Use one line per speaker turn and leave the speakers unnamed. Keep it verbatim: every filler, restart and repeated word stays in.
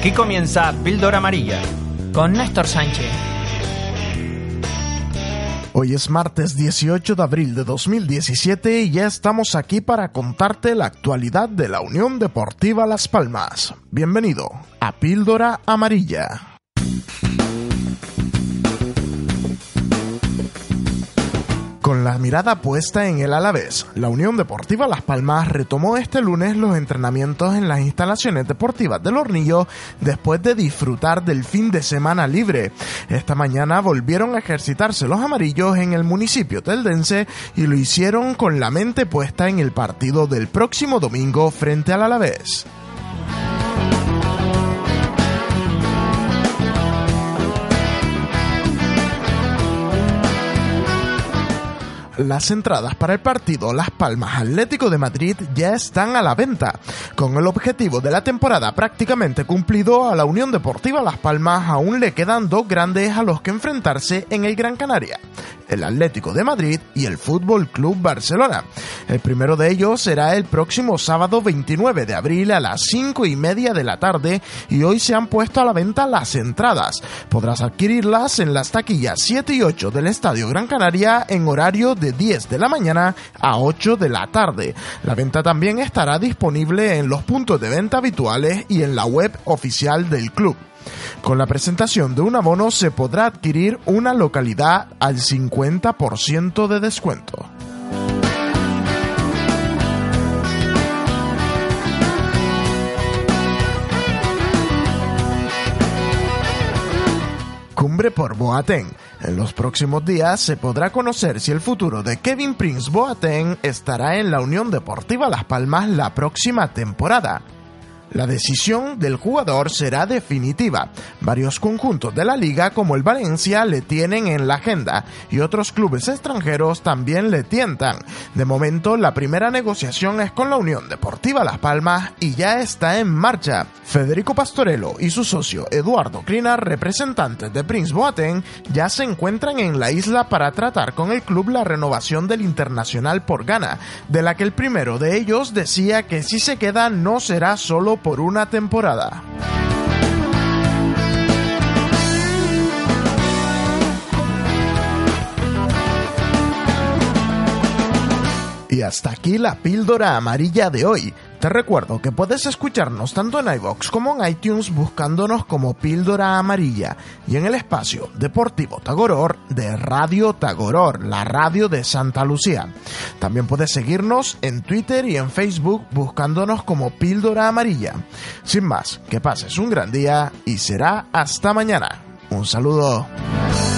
Aquí comienza Píldora Amarilla
con Néstor Sánchez.
Hoy es martes dieciocho de abril de dos mil diecisiete y ya estamos aquí para contarte la actualidad de la Unión Deportiva Las Palmas. Bienvenido a Píldora Amarilla. Con la mirada puesta en el Alavés, la Unión Deportiva Las Palmas retomó este lunes los entrenamientos en las instalaciones deportivas del Hornillo después de disfrutar del fin de semana libre. Esta mañana volvieron a ejercitarse los amarillos en el municipio teldense y lo hicieron con la mente puesta en el partido del próximo domingo frente al Alavés. Las entradas para el partido Las Palmas Atlético de Madrid ya están a la venta. Con el objetivo de la temporada prácticamente cumplido, a la Unión Deportiva Las Palmas aún le quedan dos grandes a los que enfrentarse en el Gran Canaria: el Atlético de Madrid y el Fútbol Club Barcelona. El primero de ellos será el próximo sábado veintinueve de abril a las cinco y media de la tarde y hoy se han puesto a la venta las entradas. Podrás adquirirlas en las taquillas siete y ocho del Estadio Gran Canaria en horario de diez de la mañana a ocho de la tarde. La venta también estará disponible en los puntos de venta habituales y en la web oficial del club. Con la presentación de un abono se podrá adquirir una localidad al cincuenta por ciento de descuento. Cumbre por Boateng. En los próximos días se podrá conocer si el futuro de Kevin Prince Boateng estará en la Unión Deportiva Las Palmas la próxima temporada. La decisión del jugador será definitiva. Varios conjuntos de la liga, como el Valencia, le tienen en la agenda y otros clubes extranjeros también le tientan. De momento, la primera negociación es con la Unión Deportiva Las Palmas y ya está en marcha. Federico Pastorello y su socio Eduardo Klinar, representantes de Prince Boateng, ya se encuentran en la isla para tratar con el club la renovación del internacional por Ghana, de la que el primero de ellos decía que si se queda no será solo por una temporada. Y hasta aquí la píldora amarilla de hoy. Te recuerdo que puedes escucharnos tanto en iVoox como en iTunes buscándonos como Píldora Amarilla y en el espacio Deportivo Tagoror de Radio Tagoror, la radio de Santa Lucía. También puedes seguirnos en Twitter y en Facebook buscándonos como Píldora Amarilla. Sin más, que pases un gran día y será hasta mañana. Un saludo.